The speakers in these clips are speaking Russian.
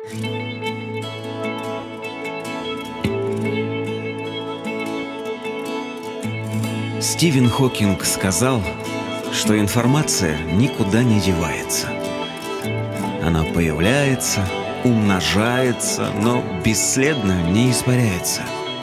Стивен Хокинг сказал, что информация никуда не девается. Она появляется, умножается, но бесследно не испаряется.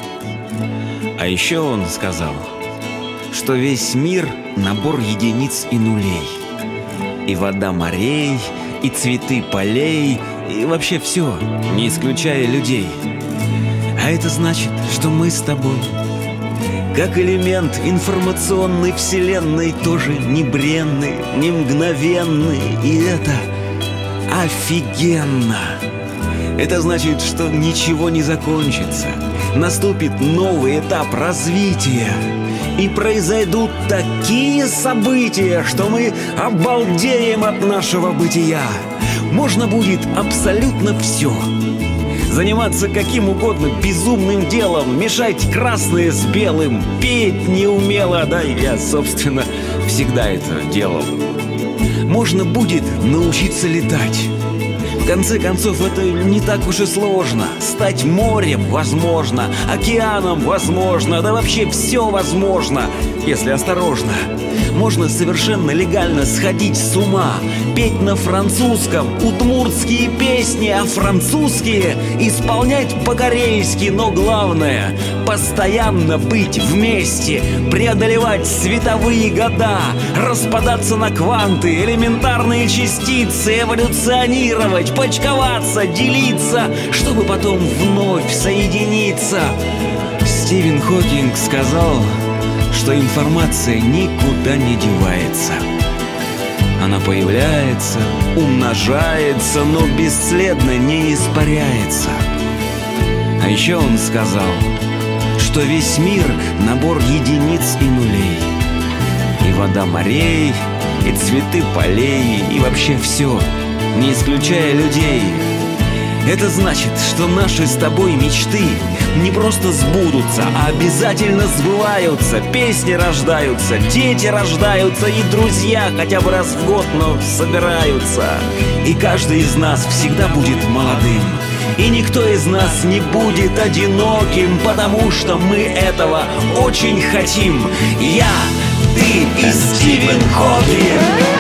А еще он сказал, что весь мир — набор единиц и нулей. И вода морей, и цветы полей, и вообще все, не исключая людей. А это значит, что мы с тобой, как элемент информационной вселенной, тоже не бренны, не мгновенны. И это офигенно! Это значит, что ничего не закончится. Наступит новый этап развития. И произойдут такие события, что мы обалдеем от нашего бытия. Можно будет абсолютно все. Заниматься каким угодно безумным делом, мешать красное с белым, петь неумело, да, я, собственно, всегда это делал. Можно будет научиться летать. В конце концов, это не так уж и сложно. Стать морем возможно, океаном возможно, да вообще все возможно, если осторожно. Можно совершенно легально сходить с ума, петь на французском удмуртские песни, а французские исполнять по-корейски. Но главное — постоянно быть вместе, преодолевать световые года, распадаться на кванты, элементарные частицы, эволюционировать, почковаться, делиться, чтобы потом вновь соединиться. Стивен Хокинг сказал, что информация никуда не девается. Она появляется, умножается, но бесследно не испаряется. А еще он сказал, что весь мир — набор единиц и нулей. И вода морей, и цветы полей, и вообще все, не исключая людей. Это значит, что наши с тобой мечты не просто сбудутся, а обязательно сбываются. Песни рождаются, дети рождаются, и друзья хотя бы раз в год, но собираются. И каждый из нас всегда будет молодым, и никто из нас не будет одиноким, потому что мы этого очень хотим. Я, ты и Стивен Хокинг.